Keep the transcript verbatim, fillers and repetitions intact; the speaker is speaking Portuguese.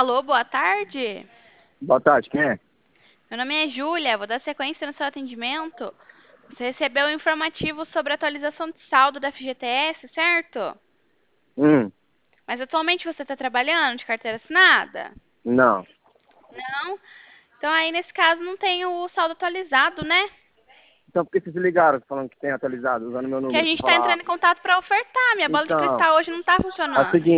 Alô, boa tarde. Boa tarde, quem é? Meu nome é Júlia, vou dar sequência no seu atendimento. Você recebeu um informativo sobre a atualização de saldo da F G T S, certo? Hum, Mas atualmente você está trabalhando de carteira assinada? não. Não? Então aí nesse caso não tem o saldo atualizado, né? Então por que vocês ligaram falando que tem atualizado, usando meu Que a número pra gente está falar? entrando em contato para ofertar. Minha bola de Então, cristal hoje não está é o funcionando. seguinte.